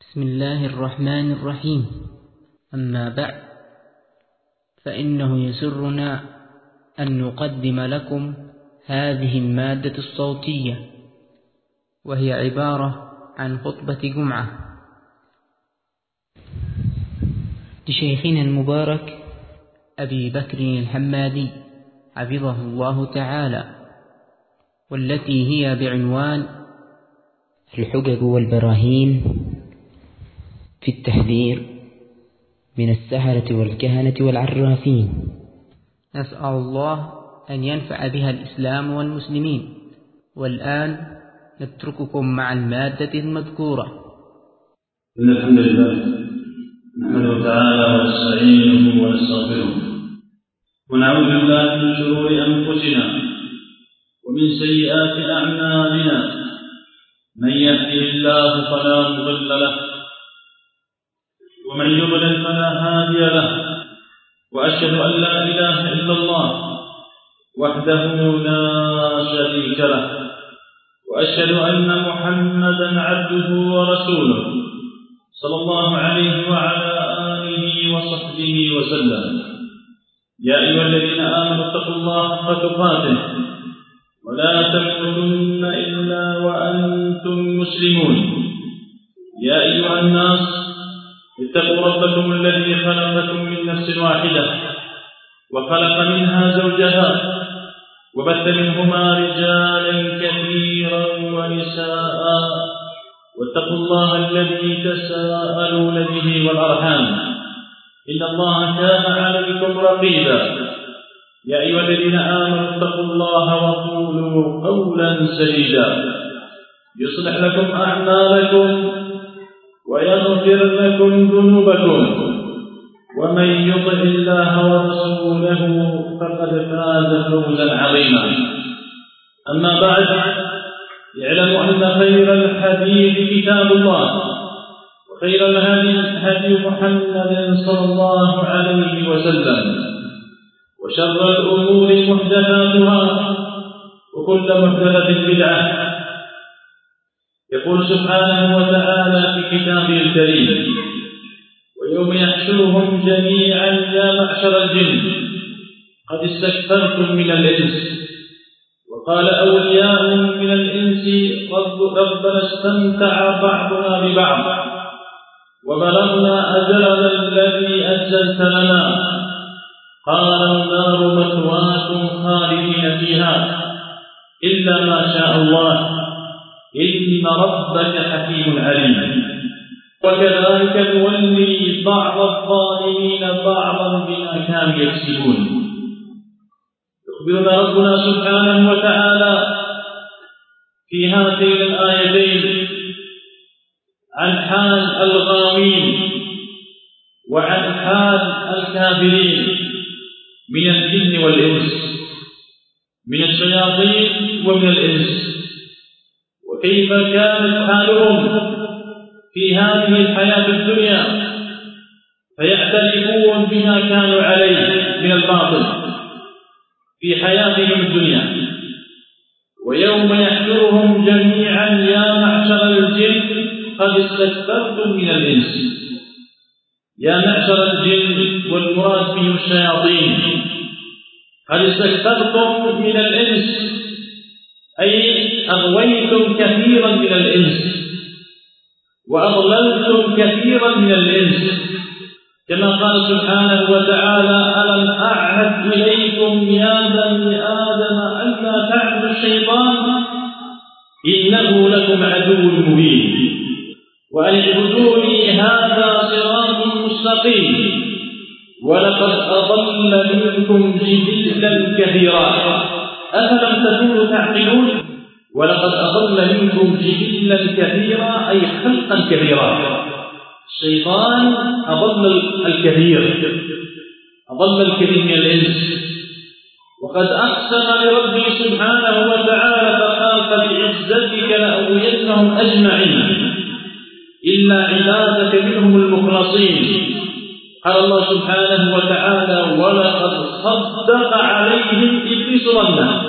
بسم الله الرحمن الرحيم. أما بعد، فإنه يسرنا أن نقدم لكم هذه المادة الصوتية، وهي عبارة عن خطبة جمعة لشيخنا المبارك أبي بكر الحمادي حفظه الله تعالى، والتي هي بعنوان الحجج والبراهين في التحذير من السحرة والكهنة والعرافين. نسأل الله أن ينفع بها الإسلام والمسلمين. والآن نترككم مع المادة المذكورة. إن الحمد لله نحمده تعالى ونستعينه ونستغفره، ونعوذ بالله من شرور أنفسنا ومن سيئات أعمالنا. من يهده الله فلا مضل له، ومن يضلل فلا هادي له. وأشهد أن لا إله إلا الله وحده لا شريك له، وأشهد أن محمدا عبده ورسوله صلى الله عليه وعلى آله وصحبه وسلم. يا أيها الذين آمنوا اتقوا الله حق تقاته ولا تموتن إلا وأنتم مسلمون. يا أيها الناس اتقوا ربكم الذي خلقكم من نفس واحدة وخلق منها زوجها وبث منهما رجالا كثيرا ونساء، واتقوا الله الذي تساءلون به والأرحام إن الله كان عليكم رقيبا. يا أيها الذين آمنوا اتقوا الله وقولوا قولا سديدا يصلح لكم أعمالكم ويغفر لكم ذنوبكم، ومن يطع الله ورسوله فقد فاز فوزا عظيما. أما بعد، اعلموا أن خير الحديث كتاب الله، وخير الهدي هدي محمد صلى الله عليه وسلم، وشر الأمور محدثاتها، وكل محدثة بدعة. يقول سبحانه وتعالى في كتابه الكريم: ويوم يحشرهم جميعا يا معشر الجن قد استكثرتم من الإنس. وقال أولياء من الإنس ربنا استمتع بعضنا ببعض وبلغنا أجلنا الذي أجلت لنا، قال النار مثواكم خالدين فيها إلا ما شاء الله إن ربك حكيم عليم. وكذلك نولي بعض الظالمين بعضا بما كانوا يكسبون. يخبرنا ربنا سبحانه وتعالى في هاتين الآيتين عن حال الغاوين وعن حال الكافرين من الجن والإنس، من الشياطين ومن الإنس، وكيف كانت حالهم في هذه الحياة الدنيا، فيعترفون بما كانوا عليه من الباطل في حياتهم الدنيا. ويوم يحشرهم جميعا يا معشر الجن قد استكثرتم من الإنس. يا معشر الجن والمراد بهم الشياطين، قد استكثرتم من الإنس أي أغويتم كثيرا من الإنس وأضللتم كثيرا من الإنس، كما قال سبحانه وتعالى: ألم أعهد إليكم يا بني آدم ألا تعبدوا الشيطان إنه لكم عدو مبين وأن اعبدوني هذا صراط مستقيم ولقد أضل منكم جبلا كثيرا أفلم تكونوا تعقلون. ولقد أضل منكم جبلا كثيرا أي خلقا كثيرا. الشيطان أضل الكثير من الإنس. وقد أقسم لربه سبحانه وتعالى فقال: فبعزتك لأغوينهم أجمعين إلا عبادك منهم المخلصين. قال الله سبحانه وتعالى: ولقد صدق عليهم إبليس ظنه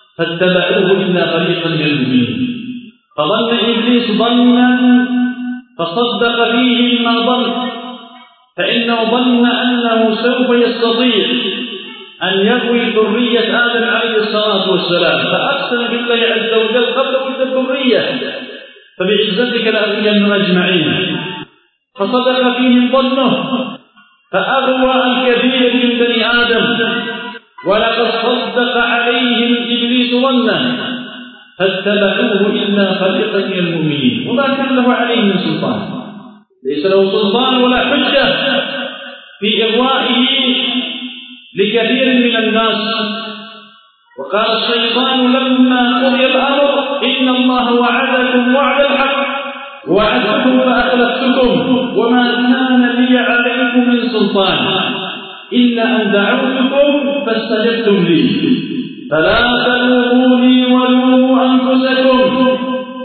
فاتبعوه إلا فريقا من المؤمنين. فظن إبليس ظنا فصدق فيه ما ظن، فإنه ظن أنه سوف يستطيع أن يروي ذرية آدم عليه الصلاة والسلام، فأقسم بالله عز وجل قبل ولد الذرية فبعزتك لأغوينهم أجمعين، فصدق فيهم ظنه فأغوى الكثير من بني آدم، ولقد صدق عليهم إبليس ظنه فاتبعوه إلا فريقا من المؤمنين، وما كان له عليه من سلطان، ليس له سلطان ولا حجة في إغوائه لكثير من الناس. وقال الشيطان لما قضي الأمر إن الله وعدكم وعد الحق وعدتكم فأخلفتكم وما كان لي عليكم من سلطان إلا أن دعوتكم فاستجبتم لي فلا تلوموني ولوموا أنفسكم.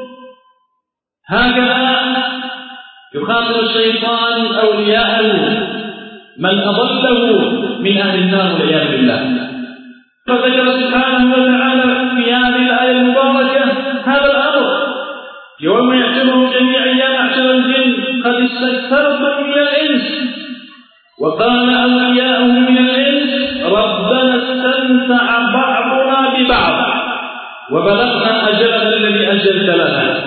هكذا يخاطب الشيطان أولياءه من أضله من أهل النار والعياذ بالله. فذكر سبحانه وتعالى في هذه الآية المباركة هذا الأمر يوم يحشرهم جميعا يا معشر الجن قد استكثرتم من الإنس، وقال أولياؤه من الإنس ربنا استمتع بعضنا ببعض وبلغنا أجلنا الذي أجلت لنا.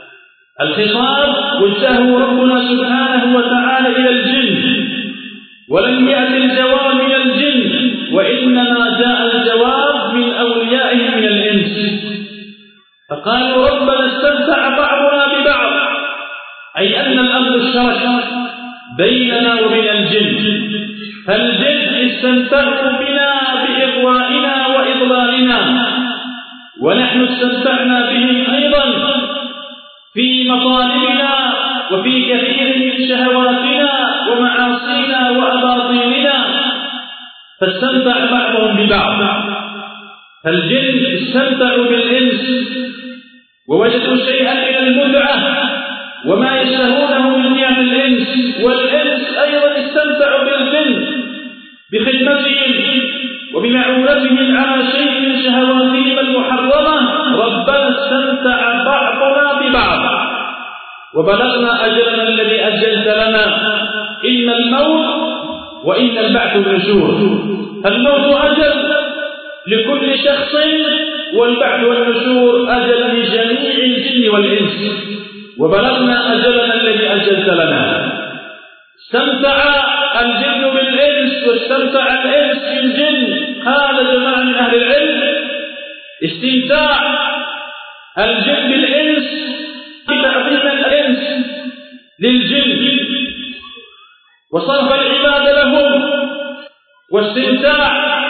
الخطاب وجهه ربنا سبحانه وتعالى إلى الجن، ولم يأتي الجواب من الجن وإنما جاء الجواب من أوليائهم من الإنس، فقالوا ربنا استمتع بعضنا ببعض، أي أن الأمر اشترك بيننا وبين الجن، فالجن استمتعوا بنا بإغوائنا وإضلالنا، ونحن استمتعنا بهم أيضا في مطالبنا وفي كثير من شهواتنا ومعاصينا وأباطيلنا، فاستمتع بعضهم ببعض. فالجن استمتعوا بالإنس ووجدوا شيئا من المتعة وما يشتهونه من جهة الإنس، والإنس أيضا استمتعوا بالجن بخدمتهم وبمعونتهم على شيء من شهواتهم المحرمة. ربنا استمتع بعضنا ببعض وبلغنا أجلنا الذي أجلت لنا إما الموت وإما البعث والنشور. الموت أجل لكل شخص، والبعث والنشور أجل لجميع الجن والإنس، وبلغنا أجلنا الذي أجلت لنا. استمتع الجن بالإنس واستمتع الإنس بالجن. قال جماعة من أهل العلم استمتاع الجن بالإنس بتعظيم الإنس للجن وصرف العبادة لهم، واستمتاع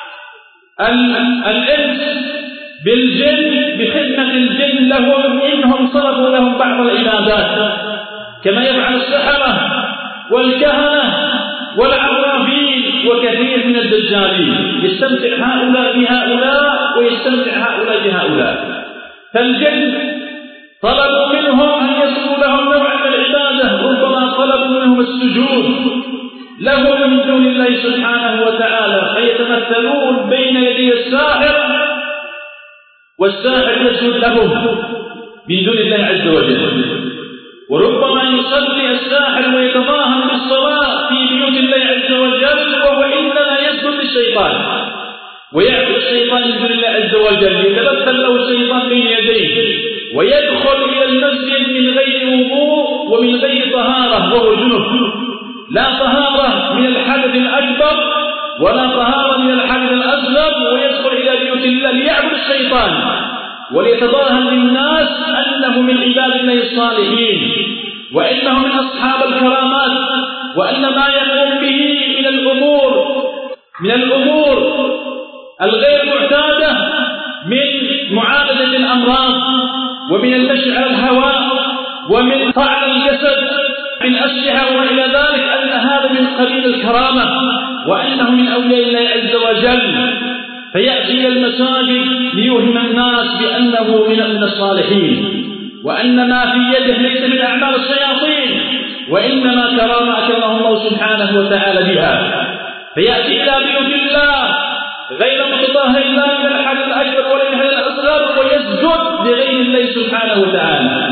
الإنس بالجن بخدمة الجن لهم إنهم صرفوا لهم بعض العبادات، كما يفعل السحرة والكهنة والعرافين وكثير من الدجالين، يستمتع هؤلاء بهؤلاء ويستمتع هؤلاء بهؤلاء. فالجن طلبوا منهم أن يسروا لهم نوعا من العبادة، ربما طلبوا منهم السجود لهم من دون الله سبحانه وتعالى، فيتمثلون بين يدي الساحر والساحر يسجد لهم من دون الله عز وجل. وربما يصلي الساحر ويتظاهر بالصلاة في بيوت الله عز وجل وهو إنما يسجد للشيطان ويعبد الشيطان من دون الله عز وجل، يتمثل له الشيطان بين يديه ويدخل إلى المسجد من غير وضوء ومن غير طهارة وهو جنب، لا طهارة من الحدث الأكبر ولا طهارة من الحدث الأصغر، ويدخل إلى بيوت الله ليعبد الشيطان وليتظاهر للناس أنه من عباد الله الصالحين وإنه من أصحاب الكرامات، وأن ما يقوم به من الأمور الغير معتادة من معالجة الأمراض ومن المشي على الهواء ومن طعن الجسد بالأسلحة وإلى ذلك، أن هذا من قبيل الكرامة وأنه من أولياء الله عز وجل، فيأتي إلى المساجد ليوهم الناس بأنه من الصالحين وأن ما في يده ليس من أعمال الشياطين وإنما كرامة أكرمه الله سبحانه وتعالى بها، فيأتي إلى بيوت الله غير متطهر لا من الحدث الأكبر ولا من الحدث الأصغر ويسجد لغير الله سبحانه وتعالى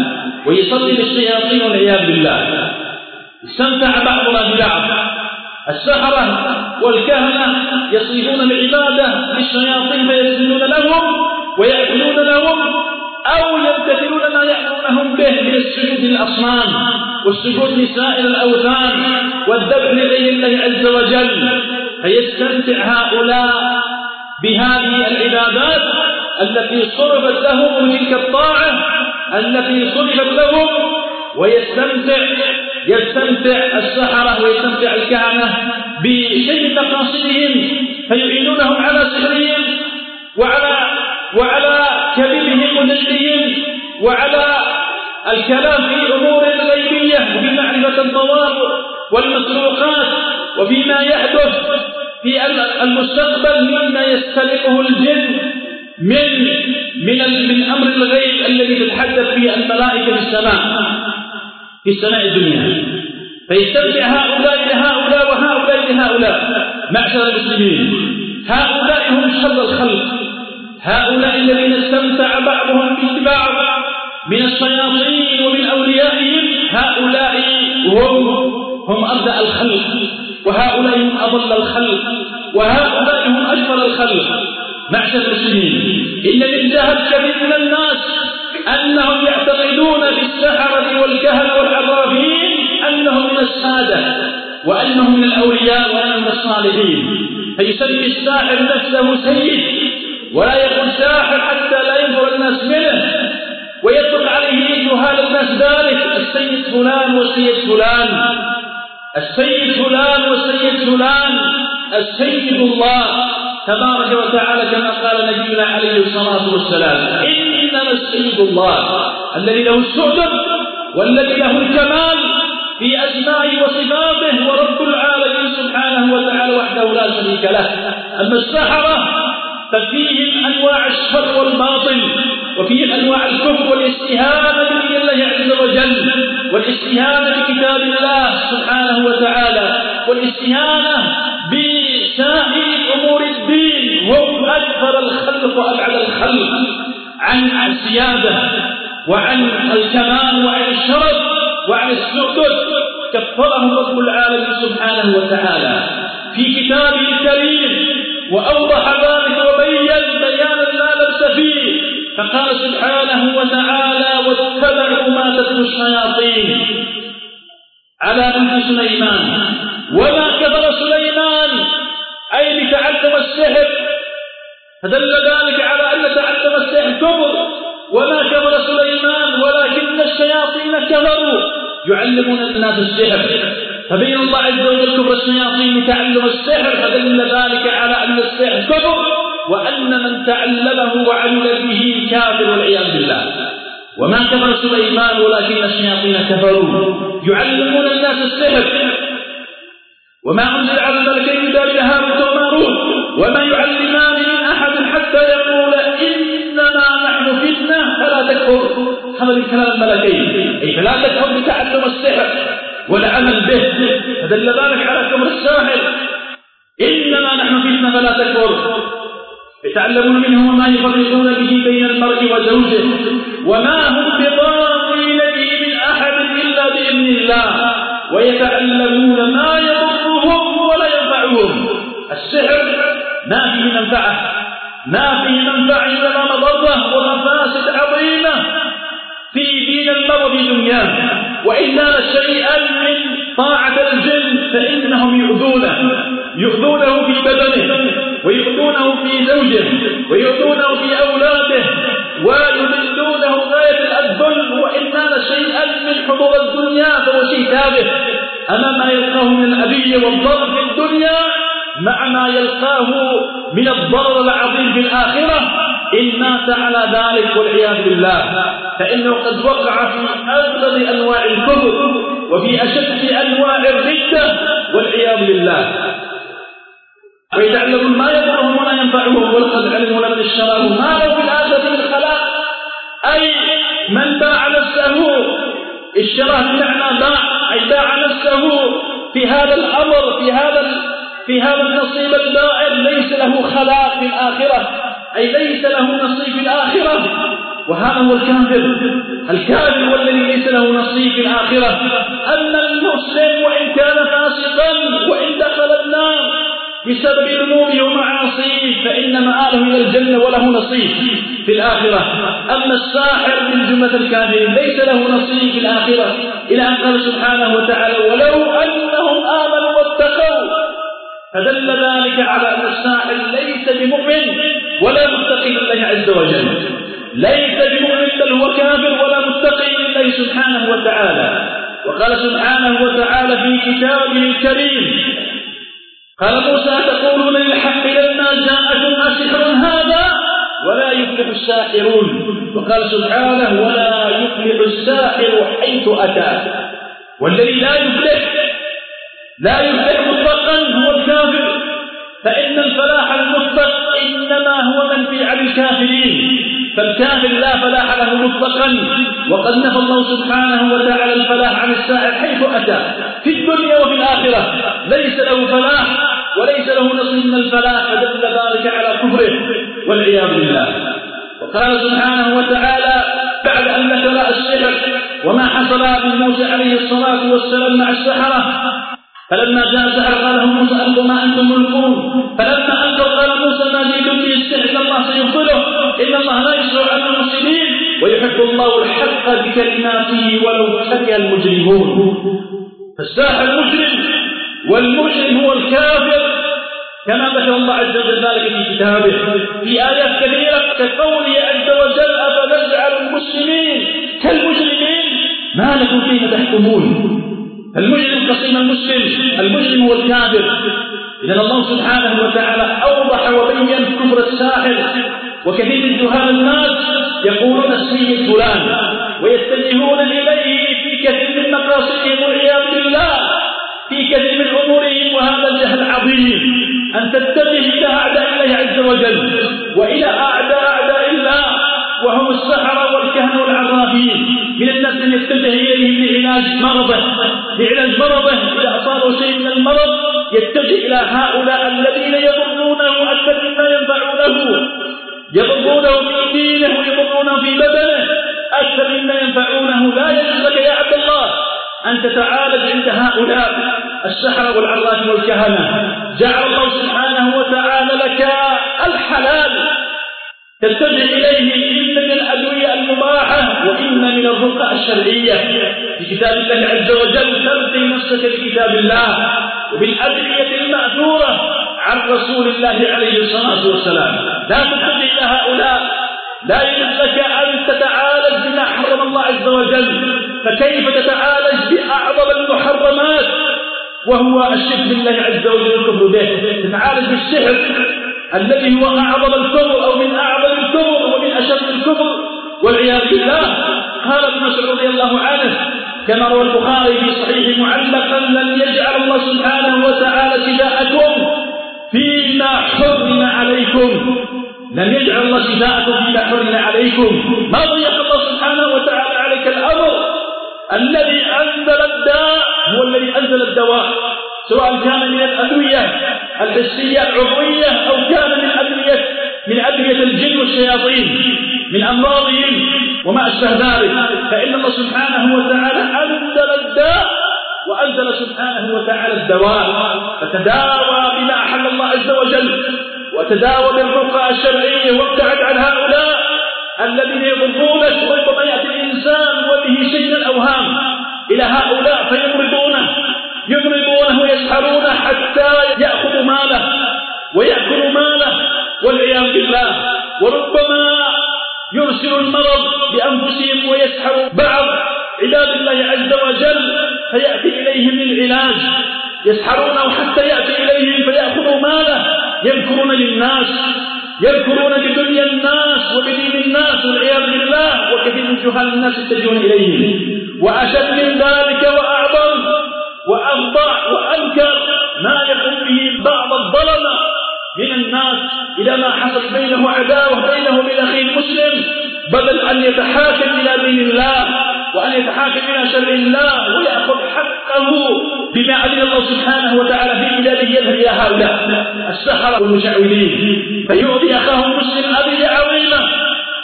ويصلي للشياطين والعياذ بالله. استمتع بعضنا ببعض. السحرة والكهنة يصرفون العبادة للشياطين فيسجدون لهم ويأكلون لهم أو يمتثلون ما يأمرونهم به من السجود للأصنام والسجود لسائر الأوثان والذبح لغير الله عز وجل. فيستمتع هؤلاء بهذه العبادات التي صرفت لهم من تلك الطاعة التي صرفت لهم، يستمتع السحرة ويستمتع الكهنة بشيء من مقاصدهم، فيعينونهم على سحرهم وعلى كذبهم ونجدهم وعلى الكلام في أمور غيبية وفي معرفة الضوابط والمسروقات وفيما يحدث في المستقبل مما يستلقه الجن من أمر الغيب الذي تتحدث فيه الملائكة في السماء الدنيا. فيستمتع هؤلاء لهؤلاء وهؤلاء لهؤلاء. معشر المسلمين، هؤلاء هم شر الخلق، هؤلاء الذين استمتع بعضهم ببعض من الشياطين ومن أوليائهم، هؤلاء هم أردأ الخلق، وهؤلاء هم أضل الخلق، وهؤلاء هم أشفر الخلق. معشر المسلمين، إن من جهل كثير من الناس أنهم يعتقدون بالسحرة والكهنة والعرافين أنهم من السادة وأنهم من الأولياء وأنهم من الصالحين، فيسمي الساحر نفسه سيد ولا يقول ساحر حتى لا ينفر الناس منه، ويطلق عليه جهال الناس ذلك السيد فلان والسيد فلان، السيد فلان والسيد فلان. السيد الله تبارك وتعالى كما قال نبينا عليه الصلاة والسلام: إنما السيد الله الذي له السؤدد والذي له الكمال في أسمائه وصفاته، ورب العالمين سبحانه وتعالى وحده لا شريك له. أما السحرة ففيهم أنواع الشر والباطل، وفيهم أنواع الكفر والاستهانة بدين الله عز وجل، والاستهانة بكتاب الله سبحانه وتعالى، والاستهانة بسائر أمور الدين. هم أكثر الخلق وأبعد الخلق عن السيادة وعن الكمال وعن الشرف وعن السؤدد. كفرهم رب العالمين سبحانه وتعالى في كتابه الكريم، وأوضح ذلك وبين بيانا لا لبس فيه، فقال سبحانه وتعالى: واتبعوا ما تتلو الشياطين على ملك سليمان وما كفر سليمان، أي بتعلم السحر، فدل ذلك على أن تعلم السحر كفر. وما كفر سليمان ولكن الشياطين كفروا يعلمون الناس السحر، فبين الله عز وجل كفر الشياطين بتعلم السحر، فدل ذلك على أن السحر كفر، وأن من تعلمه وعمل به كافر والعياذ بالله. وما كفر سليمان ولكن الشياطين كفروا يعلمون الناس السحر. وما أنزل على الملكين ببابل هاروت وماروت وما يعلمان من أحد حتى يقول إنما نحن فتنة فلا تكفر. هذا من كلام الملكين، أي فلا تكفر بتعلم السحر والعمل به، فدل ذلك على كفر الساحر. إنما نحن فتنة فلا تكفر، يتعلمون منه وما يفرقون به بين المرء وزوجه، وما هم بضارين به من أحد إلا بإذن الله، ويتعلمون ما يضرهم ولا ينفعهم. السحر ما فيه منفعة إنما مضرة ومفاسد عظيمة في دين المرء في دنياه. وإن كان شيئا من طاعة الجن فإنهم يؤذونه في بدنه، ويؤذونه في زوجه، ويؤذونه في أولاده، ويذلونه غاية الذل. وإن كان شيئا من حظوظ الدنيا فهو شيء تافه أمام ما يلقاه من الأذية والضرر في الدنيا، مع ما يلقاه من الضرر العظيم في الآخرة إن مات على ذلك والعياذ بالله، فإنه قد وقع في أغلظ أنواع الكفر وفي أشد أنواع الردة والعياذ بالله. ويتعلمون ما يضرهم ولا ينفعهم، ولقد علموا لمن اشتراه ما له في الآخرة من خلاق. أي من باع نفسه، اشتراه بمعنى باع، أي باع نفسه في هذا الأمر، في هذا النصيب البائر، ليس له خلاق في الآخرة، أي ليس له نصيب في الآخرة. وهذا هو الكافر هو الذي ليس له نصيب في الآخرة. أما المسلم وإن كان فاسقا وإن دخل النار بسبب ذنوبه ومعاصيه فإن مآله إلى الجنة وله نصيب في الآخرة. أما الساحر من جملة الكافرين ليس له نصيب في الآخرة، إلى أن قال سبحانه وتعالى ولو أنهم آمنوا واتقوا، فدل ذلك على أن الساحر ليس بمؤمن ولا متقي لله عز وجل، ليس بمؤمن بل هو كافر ولا متقي لله سبحانه وتعالى. وقال سبحانه وتعالى في كتابه الكريم قال موسى تقولون للحق لما جاءكم أسحر هذا ولا يفلح الساحرون. وقال سبحانه ولا يفلح الساحر حيث أتى. والذي لا يفلح مطلقا هو الكافر، فإن الفلاح المطلق إنما هو منفي عن الكافرين، فالكافر لا فلاح له مطلقا. وقد نفى الله سبحانه وتعالى الفلاح عن الساحر حيث أتى في الدنيا وفي الآخرة، ليس له فلاح وليس له نصيب من الفلاح، فدل ذلك على كفره والعياذ بالله. وقال سبحانه وتعالى بعد أن ذكر السحر وما حصل من موسى عليه الصلاة والسلام مع السحرة، فلما جاء السحر قال لهم موسى ألقوا ما أنتم ملقون، فلما ألقوا قال موسى ما جئتم به السحر إن الله سيبطله إن الله لا يسرع عن المفسدين ويحب الله الحق بكلماته ولو كره المجرمون. فالساحر مجرم والمجرم هو الكافر، كما ذكر الله عز وجل ذلك في كتابه في آيات كثيرة كقوله عز وجل أفنجعل المسلمين كالمجرمين ما لكم كيف تحكمون. المجرم قسم المجرم هو الكافر. إذن الله سبحانه وتعالى أوضح وبين كفر الساحر. وكثير من جهال الناس يقولون اسمه فلان ويتجهون إليه في كثير من مقاصدهم والعياذ بالله في كثير من أمورهم، وهذا الجهل عظيم أن تتجه إلى أعداء الله عز وجل وإلى أعداء الله وهم السحرة والكهنة والعرافين. من الناس من يتجه إليهم لعلاج مرضه إذا أصابه شيء من المرض يتجه إلى هؤلاء الذين يضرونه أكثر مما ينفعونه، يضرونه في دينه ويضرونه في بدنه أكثر مما ينفعونه. لا يجوز لك يا عبد الله أن تتعالج عند هؤلاء السحرة والعراف والكهنة. جعل الله سبحانه وتعالى لك الحلال تتجه إليه إن من الأدوية المباحة وإن من الرقى الشرعية في كتاب الله عز وجل. ترضي نفسك بكتاب الله وبالأدوية المأثورة عن رسول الله عليه الصلاة والسلام. لا تتجه إلى هؤلاء، لا يجوز لك أن تتعالج بما حرم الله عز وجل. فكيف تتعالج بأعظم المحرمات وهو الشرك بالله عز وجل والكفر به؟ تتعالج بالسحر الذي هو أعظم الكفر أو من أعظم الكفر ومن أشد الكفر والعياذ بالله. قال ابن مسعود رضي الله عنه كما روى البخاري في صحيح معلقا لن يجعل الله سبحانه وتعالى شفاءكم فيما حرم عليكم، لن يجعل الله شفاءكم فيما حرم عليكم. ما ضيق الله سبحانه وتعالى عليك الأمر. الذي أنزل الداء هو الذي أنزل الدواء، سواء كان من الأدوية الحسية العضوية أو كان من أدوية الجن والشياطين من أمراضهم وما أشبه ذلك. فإن الله سبحانه وتعالى أنزل الداء وأنزل سبحانه وتعالى الدواء، فتداوى بما أحل الله عز وجل وتداوى بالرقى الشرعية وابتعد عن هؤلاء الذين يضرونك. وربما يأتي الإنسان وبه شيء من الأوهام إلى هؤلاء فيمرضونه ويسحرونه حتى يأخذوا ماله ويأكلوا ماله والعياذ بالله. وربما يرسل المرض بأنفسهم ويسحروا بعض عباد الله عز وجل فيأتي إليهم للعلاج، يسحرونه حتى يأتي إليهم فيأخذوا ماله. يذكرون للناس، يذكرون بدنيا الناس وبدين الناس والعياذ بالله. وكثير من جهال الناس يتجهون إليهم. وأشد من ذلك وأعظم وأفظع وأنكر ما يقوم به بعض الظلمة من الناس إلى ما حصل بينه عداوة بينه وبين أخيه المسلم، بدل أن يتحاكم إلى دين الله وأن يتحاكم إلى شرع الله ويأخذ حقه بما أذن الله سبحانه وتعالى في كتابه يذهب إلى هؤلاء السحرة والمشعوذين فيؤذي أخاه المسلم أذية عظيمة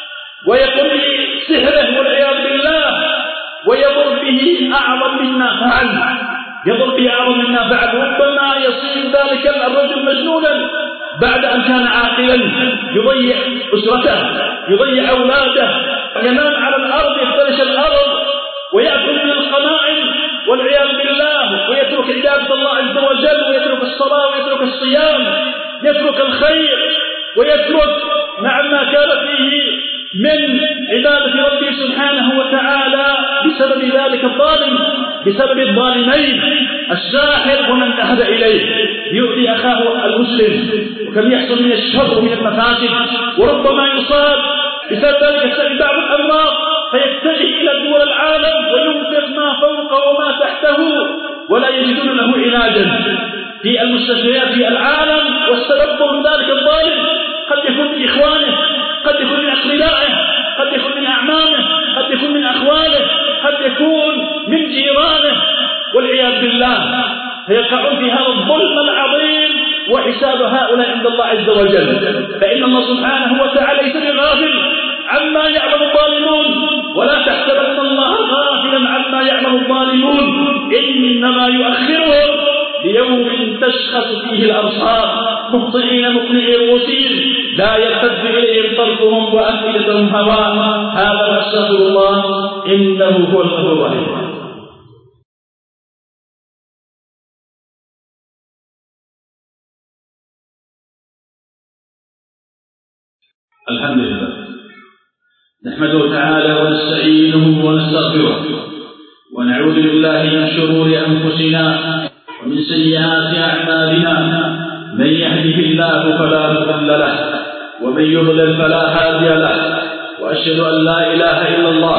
ويقوم بسحره والعياذ بالله ويضر به أعظم مما فعل، يضر به أعظم مما فعل. ربما يصير ذلك الرجل مجنونا بعد أن كان عاقلا، يضيع أسرته، يضيع أولاده، ينام على الأرض، يفترش الأرض ويأكل من القنائم والعياذ بالله، ويترك عبادة الله عز وجل، ويترك الصلاة ويترك الصيام، يترك الخير ويترك ما كان فيه من عبادة ربه سبحانه وتعالى بسبب ذلك الظالم، بسبب الظالمين الساحر ومن ذهب إليه يؤذي أخاه المسلم، وكم يحصل من الشر ومن المفاسد، وربما يصاب بسبب ذلك بعض الأمراض فيتجه إلى دول العالم وينفق ما فوقه وما تحته ولا يجدون له علاجا في المستشفيات في العالم. والسبب من ذلك الظالم قد يكون من إخوانه، قد يكون من أقربائه، قد يكون من أعمامه، قد يكون من أخواله، قد يكون من جيرانه والعياذ بالله، فيقعون في هذا الظلم العظيم، وحساب هؤلاء عند الله عز وجل. فإن الله سبحانه وتعالى ليس بغافل عما يعمل الظالمون، ولا تحسبن الله غافلا عما يعمل الظالمون، إنما يؤخرهم ليوم تشخص فيه الأبصار مهطعين مقنعي رؤوسهم لا يرتد إليهم طرفهم وأفئدتهم هواء. هذا أستغفر الله إنه هو الغفور الرحيم. الحمد لله نحمده تعالى ونستعينه ونستغفره ونعوذ بالله من شرور أنفسنا ومن سيئات أعمالنا، من يهده الله فلا مضل له ومن يضلل فلا هادي له، وأشهد أن لا إله إلا الله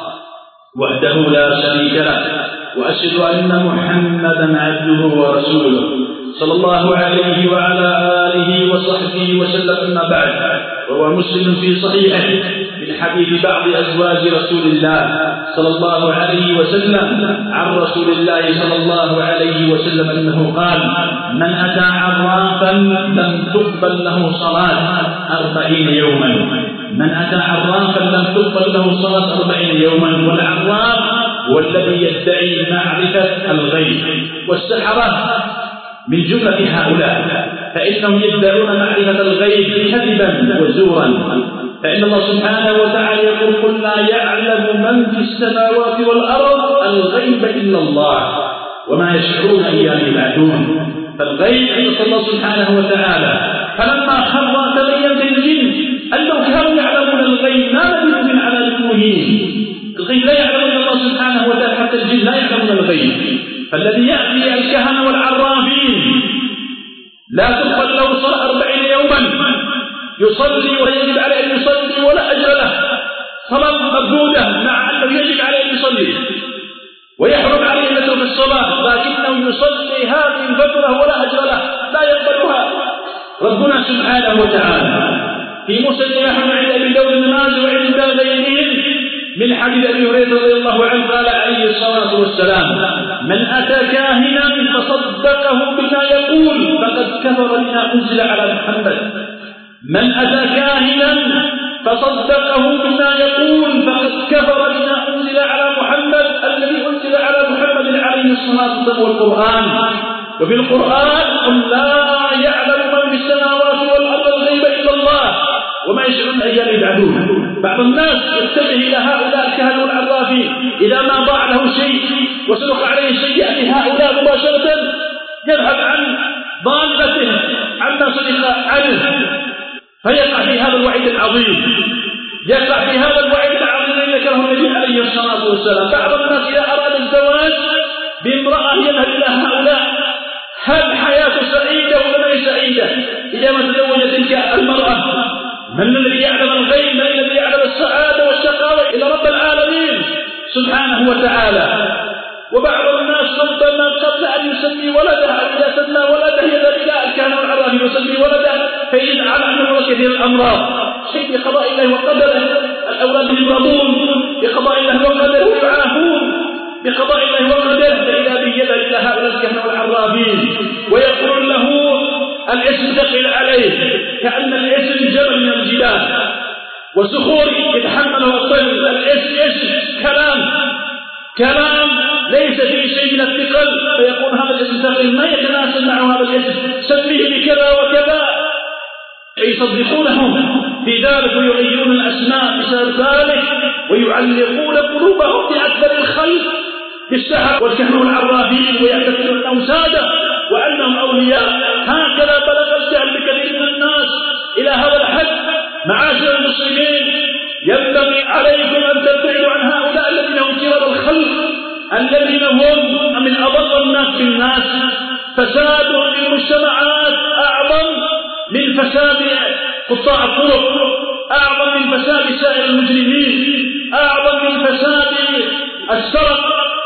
وحده لا شريك له، وأشهد أن محمدا عبده ورسوله صلى الله عليه وعلى آله وصحبه وسلم. أما بعد، روى مسلم في صحيحه من حديث بعض أزواج رسول الله صلى الله عليه وسلم عن رسول الله صلى الله عليه وسلم أنه قال: من أتى عرافا لم تقبل له صلاة 40 يوما. من أتى عرافا لم تقبل له صلاة 40 يوما. والعراف هو الذي يدعي معرفة الغيب، والسحرة من جملة هؤلاء، فإنهم يدعون معرفة الغيب كذبا وزورا. فإن الله سبحانه وتعالى يقول: قل لا يعلم من في السماوات والأرض الغيب إلا الله وما يشعرون أيان يبعثون. فالغيب عند الله سبحانه وتعالى. فلما خر تبين الجن أنهم كانوا يعلمون الغيب ما لبثوا من عذاب مهين. الغيب لا يعلمون الله سبحانه وتعالى، حتى الجن لا يعلمون الغيب. فالذي يأتي الكهنة والعرافين لا تقبل له صلاة 40 يوما، يصلي ويجب عليه أن يصلي ولا أجر له، صلاة مردودة مع أنه يجب عليه أن يصلي، ويحرم عليه أن يترك الصلاة، لكنه يصلي هذه الفترة ولا أجر له، لا يقبلها. ربنا سبحانه وتعالى في مسند أحمد عند أبي داود بن ماجه وعند غيرهم من حديث أبي هريرة رضي الله عنه قال عليه الصلاة والسلام: من أتى كاهنا فصدقه بما يقول فقد كفر بما أنزل على محمد. من أتى كاهنا فصدقه بما يقول فقد كفر بما أنزل على محمد، الذي أنزل على محمد عليه الصلاة والسلام والقرآن. وفي القرآن: قل لا يعلم من في السماوات والأرض الغيب إلا الله وما يشعرون أيان يبعثون. بعض الناس يتجه إلى هؤلاء الكهنة والعرافين إذا ما ضاع له شيء وسلق عليه شيء، يأتي هؤلاء مباشرة يذهب عن ضالته عما سلق عنه، فيقع في هذا الوعيد العظيم، يقع في هذا الوعيد العظيم الذي ذكره النبي عليه الصلاة والسلام. بعض الناس إذا أراد الزواج بامرأة يذهب إلى هؤلاء: هل حياة سعيدة ولا غير سعيدة؟ إذا ما تزوج تلك المرأة، من الذي يعلم الغيب؟ من الذي يعلم السعادة والشقاوة؟ إلى رب العالمين سبحانه وتعالى. وبعض الناس ربما قبل أن يسمي ولده أو إذا سمى ولده يذهب إلى الكهنة والعرافين يسمي ولده فيجد على أنه كثير الأمراض، شيء بقضاء الله وقدره. الأولاد يمرضون بقضاء الله وقدره ويعافون بقضاء الله وقدره. فإذا به يذهب إلى هؤلاء الكهنة والعرافين ويقول له الاسم ثقيل عليه، كأن الاسم جبل من الجبال، وسخور يتحمله الطفل. الاسم كلام ليس فيه شيء من الثقل، فيكون هذا الاسم ثقيل ما يتناسب مع هذا الاسم، سميه بكذا وكذا، يصدقونهم في ذلك ويغيرون الأسماء بسبب ذلك، ويعلقون قلوبهم بأكثر الخلق بالسحر والكهن والعرافين، ويعتقدون أنهم سادة وأنهم أولياء. هكذا بلغ الجهل بكثير من الناس إلى هذا الحد. معاشر المسلمين، ينبغي عليكم أن تبتعدوا عن هؤلاء الذين هم كرام الخلق، الذين هم من أضل الناس بالناس. فسادهم للمجتمعات أعظم من فساد قطاع الطرق، أعظم من فساد سائر المجرمين، أعظم من فساد السرق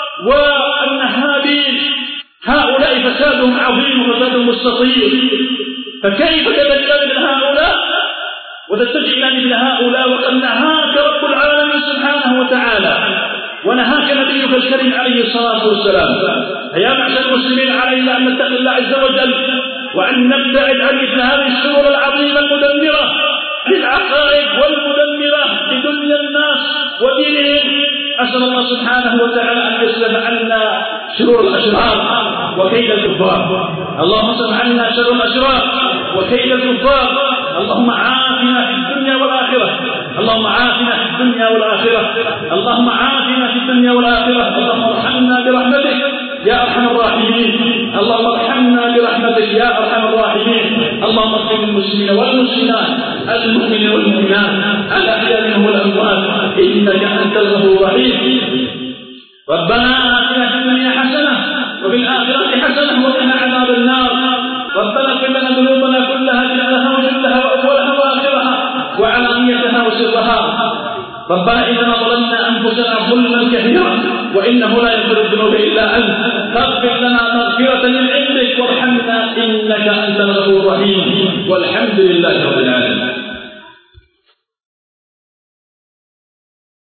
والنهابين. هؤلاء فسادهم عظيم وفسادهم مستطيل. فكيف تتجنب من هؤلاء وتتجه إلى مثل هؤلاء وقد نهاك رب العالمين سبحانه وتعالى ونهاك نبيك الكريم عليه الصلاة والسلام. فيا معشر المسلمين، علينا أن نتقي الله عز وجل وأن نبتعد عن مثل هذه الشرور العظيمة المدمرة للعقائد والمدمرة لدنيا الناس ودينهم. أسأل الله سبحانه وتعالى أن يسلم عنا شرور الأشرار وكيد الكفار. اللهم اصرف عنا شر الأشرار وكيد الكفار. اللهم عافنا في الدنيا والآخرة، اللهم عافنا في الدنيا والآخرة، اللهم عافنا في الدنيا والآخرة. اللهم ارحمنا برحمتك يا أرحم الراحمين، اللهم ارحمنا برحمتك يا أرحم الراحمين. اللهم اغفر للمسلمين والمسلمات، المؤمنين والمؤمنات، الأحياء منهم والأموات، إنك أنت الغفور الرحيم. ربنا آتنا في الدنيا حسنة وفي الآخرة حسنة وقنا عذاب النار. ربنا اغفر لنا ذنوبنا كلها جلها وجلها وأولها وآخرها وعلانيتها وسرها. ربنا إننا ظلمنا أنفسنا ظلما كثيرا وإنه لا يغفر الذنوب إلا أنت، فاغفر لنا مغفرة من عندك وارحمنا إنك أنت الغفور الرحيم. والحمد لله رب العالمين.